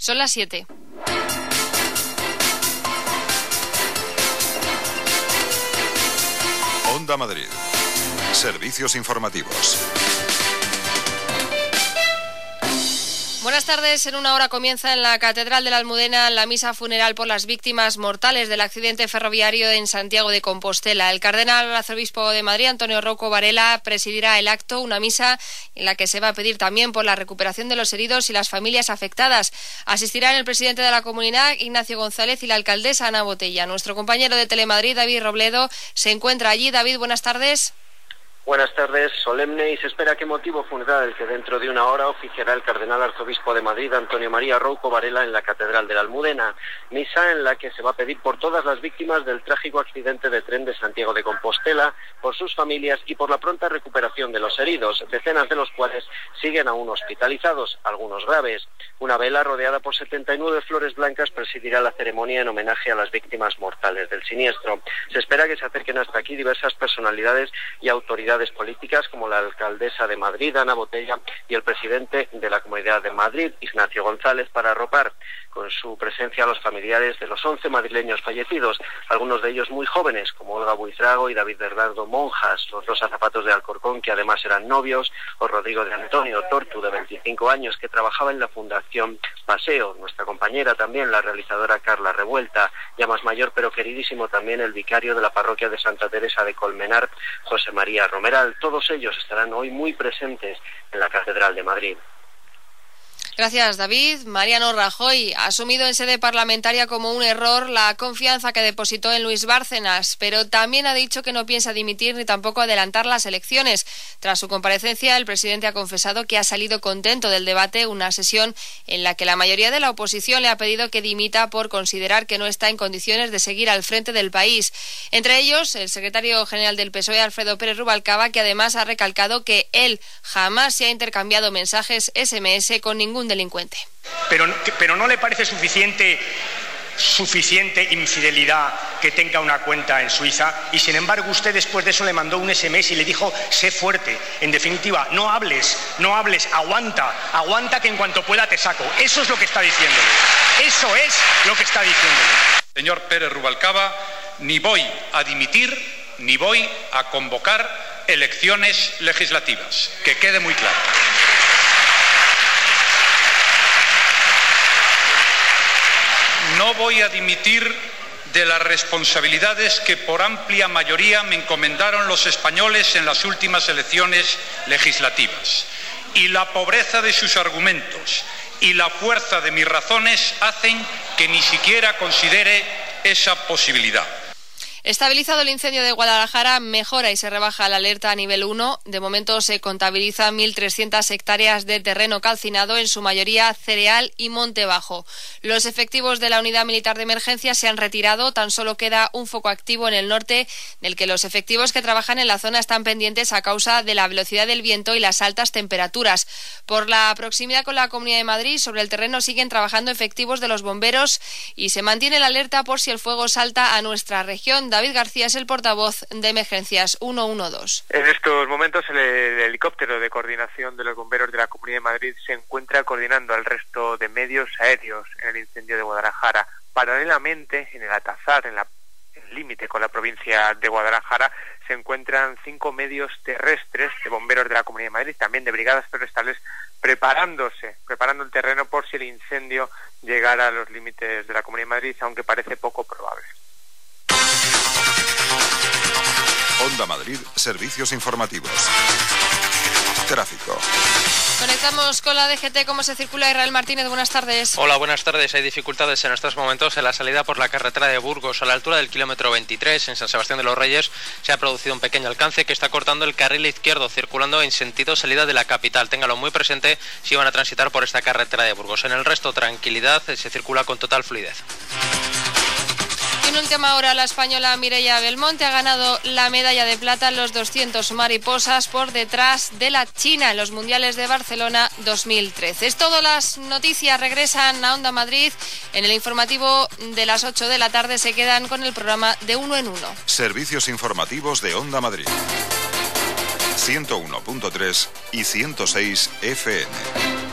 Son las 7. Onda Madrid. Servicios informativos. Buenas tardes. En una hora comienza en la Catedral de la Almudena la misa funeral por las víctimas mortales del accidente ferroviario en Santiago de Compostela. El cardenal arzobispo de Madrid, Antonio Rouco Varela, presidirá el acto, una misa en la que se va a pedir también por la recuperación de los heridos y las familias afectadas. Asistirán el presidente de la Comunidad, Ignacio González, y la alcaldesa, Ana Botella. Nuestro compañero de Telemadrid, David Robledo, se encuentra allí. David, buenas tardes. Buenas tardes, solemne, y se espera que motivo funeral el que dentro de una hora oficiará el cardenal arzobispo de Madrid, Antonio María Rouco Varela, en la Catedral de la Almudena. Misa en la que se va a pedir por todas las víctimas del trágico accidente de tren de Santiago de Compostela, por sus familias y por la pronta recuperación de los heridos, decenas de los cuales siguen aún hospitalizados, algunos graves. Una vela rodeada por 79 flores blancas presidirá la ceremonia en homenaje a las víctimas mortales del siniestro. Se espera que se acerquen hasta aquí diversas personalidades y autoridades políticas como la alcaldesa de Madrid, Ana Botella, y el presidente de la Comunidad de Madrid, Ignacio González, para arropar con su presencia a los familiares de los 11 madrileños fallecidos, algunos de ellos muy jóvenes, como Olga Buitrago y David Bernardo Monjas, los dos azafatos de Alcorcón, que además eran novios, o Rodrigo de Antonio Tortu, de 25 años, que trabajaba en la Fundación Paseo, nuestra compañera también, la realizadora Carla Revuelta, ya más mayor pero queridísimo también el vicario de la parroquia de Santa Teresa de Colmenar, José María Romeral. Todos ellos estarán hoy muy presentes en la Catedral de Madrid. Gracias, David. Mariano Rajoy ha asumido en sede parlamentaria como un error la confianza que depositó en Luis Bárcenas, pero también ha dicho que no piensa dimitir ni tampoco adelantar las elecciones. Tras su comparecencia, el presidente ha confesado que ha salido contento del debate, una sesión en la que la mayoría de la oposición le ha pedido que dimita por considerar que no está en condiciones de seguir al frente del país. Entre ellos, el secretario general del PSOE, Alfredo Pérez Rubalcaba, que además ha recalcado que él jamás se ha intercambiado mensajes SMS con ningún delincuente. Pero ¿no le parece suficiente infidelidad que tenga una cuenta en Suiza? Y sin embargo usted después de eso le mandó un SMS y le dijo: sé fuerte, en definitiva, no hables, aguanta que en cuanto pueda te saco. Eso es lo que está diciéndole. Eso es lo que está diciéndole. Señor Pérez Rubalcaba, ni voy a dimitir ni voy a convocar elecciones legislativas. Que quede muy claro. No voy a dimitir de las responsabilidades que por amplia mayoría me encomendaron los españoles en las últimas elecciones legislativas. Y la pobreza de sus argumentos y la fuerza de mis razones hacen que ni siquiera considere esa posibilidad. Estabilizado el incendio de Guadalajara, mejora y se rebaja la alerta a nivel 1. De momento se contabilizan 1.300 hectáreas de terreno calcinado, en su mayoría cereal y monte bajo. Los efectivos de la Unidad Militar de Emergencia se han retirado. Tan solo queda un foco activo en el norte, del que los efectivos que trabajan en la zona están pendientes a causa de la velocidad del viento y las altas temperaturas. Por la proximidad con la Comunidad de Madrid, sobre el terreno siguen trabajando efectivos de los bomberos y se mantiene la alerta por si el fuego salta a nuestra región. David García es el portavoz de Emergencias 112. En estos momentos el helicóptero de coordinación de los bomberos de la Comunidad de Madrid se encuentra coordinando al resto de medios aéreos en el incendio de Guadalajara. Paralelamente, en el Atazar, en el límite con la provincia de Guadalajara, se encuentran 5 medios terrestres de bomberos de la Comunidad de Madrid, también de brigadas forestales, preparando el terreno por si el incendio llegara a los límites de la Comunidad de Madrid, aunque parece poco probable. Onda Madrid, servicios informativos. Tráfico. Conectamos con la DGT. ¿Cómo se circula? Israel Martínez, buenas tardes. Hola, buenas tardes. Hay dificultades en estos momentos en la salida por la carretera de Burgos. A la altura del kilómetro 23, en San Sebastián de los Reyes, se ha producido un pequeño alcance que está cortando el carril izquierdo, circulando en sentido salida de la capital. Téngalo muy presente si van a transitar por esta carretera de Burgos. En el resto, tranquilidad, se circula con total fluidez. En última hora, la española Mireia Belmonte ha ganado la medalla de plata en los 200 mariposas por detrás de la China en los Mundiales de Barcelona 2013. Es todo. Las noticias regresan a Onda Madrid. En el informativo de las 8 de la tarde se quedan con el programa de Uno en Uno. Servicios informativos de Onda Madrid. 101.3 y 106 FM.